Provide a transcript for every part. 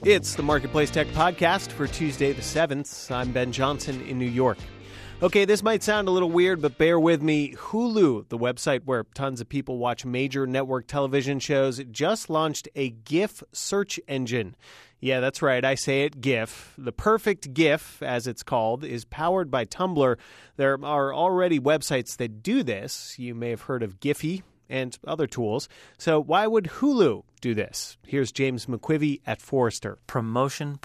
It's the Marketplace Tech Podcast for Tuesday the 7th. I'm Ben Johnson in New York. Okay, this might sound a little weird, but bear with me. Hulu, the website where tons of people watch major network television shows, just launched a GIF search engine. Yeah, that's right. I say it, GIF. The perfect GIF, as it's called, is powered by Tumblr. There are already websites that do this. You may have heard of Giphy and other tools. So why would Hulu do this? Here's James McQuivey at Forrester. Promotion.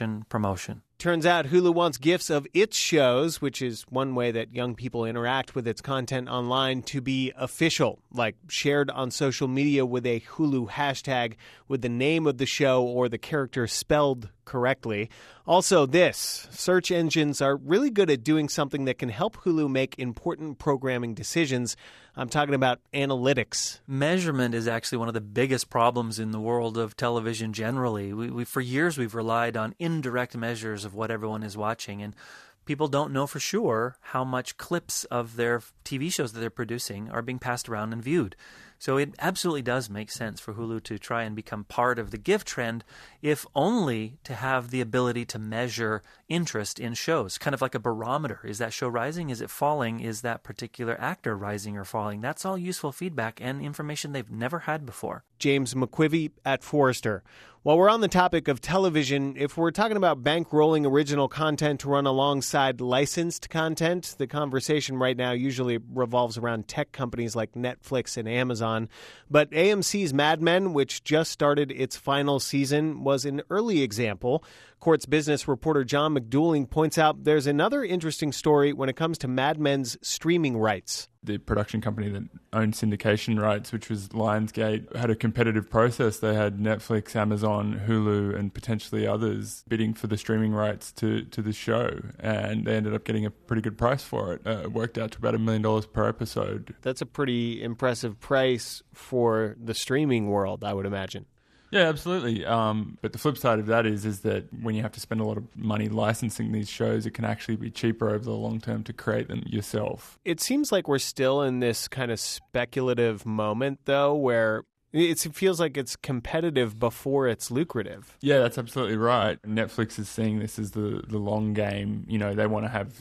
Turns out Hulu wants GIFs of its shows, which is one way that young people interact with its content online, to be official, like shared on social media with a Hulu hashtag with the name of the show or the character spelled correctly. Also this, search engines are really good at doing something that can help Hulu make important programming decisions. I'm talking about analytics. Measurement is actually one of the biggest problems in the world of television generally. We for years we've relied on indirect measures of what everyone is watching, and people don't know for sure how much clips of their TV shows that they're producing are being passed around and viewed. So it absolutely does make sense for Hulu to try and become part of the GIF trend, if only to have the ability to measure interest in shows, kind of like a barometer. Is that show rising? Is it falling? Is that particular actor rising or falling? That's all useful feedback and information they've never had before. James McQuivey at Forrester. While we're on the topic of television, if we're talking about bankrolling original content to run alongside licensed content, the conversation right now usually revolves around tech companies like Netflix and Amazon. But AMC's Mad Men, which just started its final season, was an early example. Quartz business reporter John McDouling points out there's another interesting story when it comes to Mad Men's streaming rights. The production company that owned syndication rights, which was Lionsgate, had a competitive process. They had Netflix, Amazon, Hulu, and potentially others bidding for the streaming rights to the show. And they ended up getting a pretty good price for it. It worked out to about $1 million per episode. That's a pretty impressive price for the streaming world, I would imagine. Yeah, absolutely. But the flip side of that is that when you have to spend a lot of money licensing these shows, it can actually be cheaper over the long term to create them yourself. It seems like we're still in this kind of speculative moment, though, where it feels like it's competitive before it's lucrative. Yeah, that's absolutely right. Netflix is seeing this as the long game. You know, they want to have,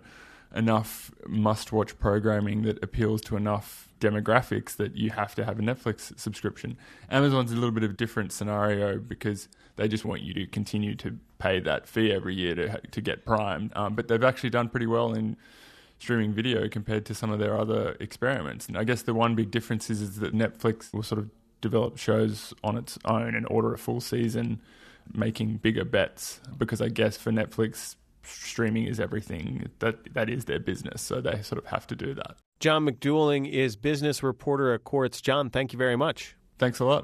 enough must-watch programming that appeals to enough demographics that you have to have a Netflix subscription. Amazon's a little bit of a different scenario because they just want you to continue to pay that fee every year to get Prime. But they've actually done pretty well in streaming video compared to some of their other experiments. And I guess the one big difference is that Netflix will sort of develop shows on its own and order a full season, making bigger bets. Because I guess for Netflix, streaming is everything. That is their business, so they sort of have to do that. John McDouling is business reporter at Quartz. John, thank you very much. Thanks a lot.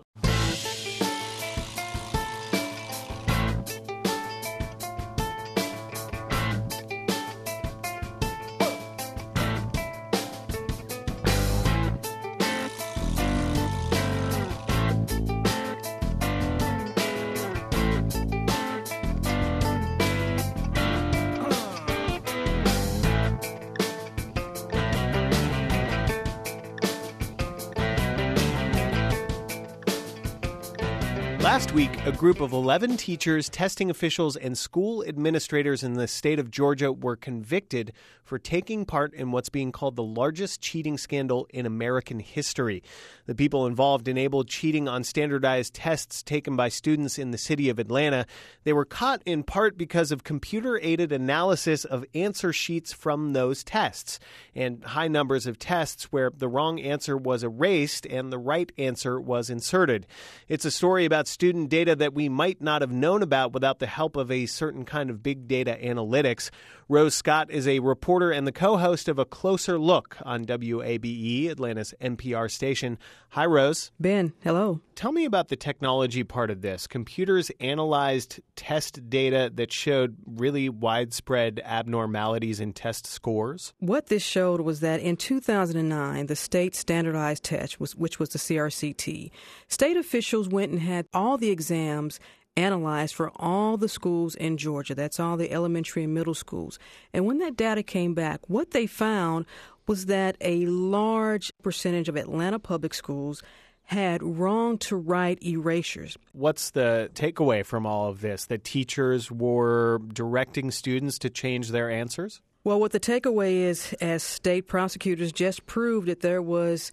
Last week, a group of 11 teachers, testing officials, and school administrators in the state of Georgia were convicted for taking part in what's being called the largest cheating scandal in American history. The people involved enabled cheating on standardized tests taken by students in the city of Atlanta. They were caught in part because of computer-aided analysis of answer sheets from those tests and high numbers of tests where the wrong answer was erased and the right answer was inserted. It's a story about student data that we might not have known about without the help of a certain kind of big data analytics. Rose Scott is a reporter and the co-host of A Closer Look on WABE, Atlanta's NPR station. Hi, Rose. Ben, hello. Tell me about the technology part of this. Computers analyzed test data that showed really widespread abnormalities in test scores. What this showed was that in 2009, the state standardized test, which was the CRCT, state officials went and had all the exams analyzed for all the schools in Georgia. That's all the elementary and middle schools. And when that data came back, what they found was that a large percentage of Atlanta public schools had wrong-to-right erasures. What's the takeaway from all of this? That teachers were directing students to change their answers? Well, what the takeaway is, as state prosecutors just proved, that there was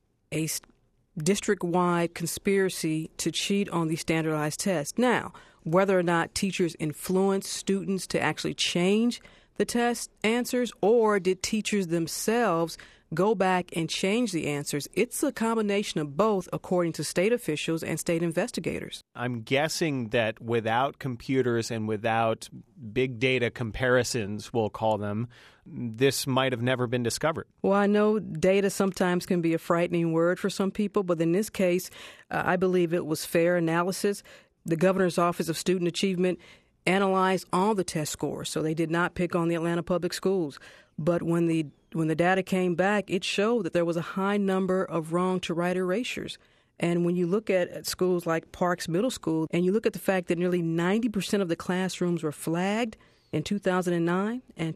a district-wide conspiracy to cheat on these standardized tests. Now, whether or not teachers influenced students to actually change the test answers, or did teachers themselves go back and change the answers, it's a combination of both, according to state officials and state investigators. I'm guessing that without computers and without big data comparisons, we'll call them, this might have never been discovered. Well, I know data sometimes can be a frightening word for some people, but in this case, I believe it was fair analysis. The Governor's Office of Student Achievement analyzed all the test scores, so they did not pick on the Atlanta Public Schools. But when the data came back, it showed that there was a high number of wrong-to-right erasures. And when you look at schools like Parks Middle School, and you look at the fact that nearly 90% of the classrooms were flagged in 2009 and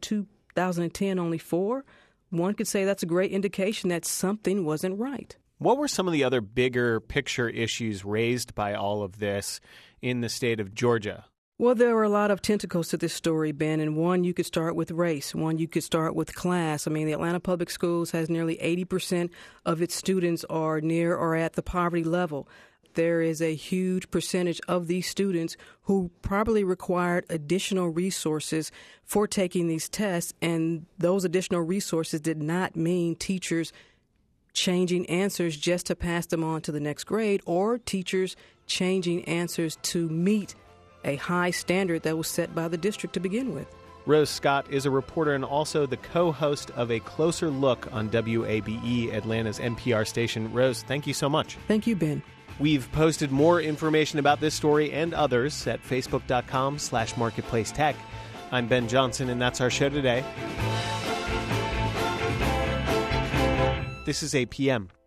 2010 only 4, one could say that's a great indication that something wasn't right. What were some of the other bigger picture issues raised by all of this in the state of Georgia? Well, there were a lot of tentacles to this story, Ben, and one you could start with race, one you could start with class. I mean, the Atlanta Public Schools has nearly 80% of its students are near or at the poverty level. There is a huge percentage of these students who probably required additional resources for taking these tests, and those additional resources did not mean teachers changing answers just to pass them on to the next grade, or teachers changing answers to meet a high standard that was set by the district to begin with. Rose Scott is a reporter and also the co-host of A Closer Look on WABE, Atlanta's NPR station. Rose, thank you so much. Thank you, Ben. We've posted more information about this story and others at facebook.com/marketplacetech. I'm Ben Johnson, and that's our show today. This is APM.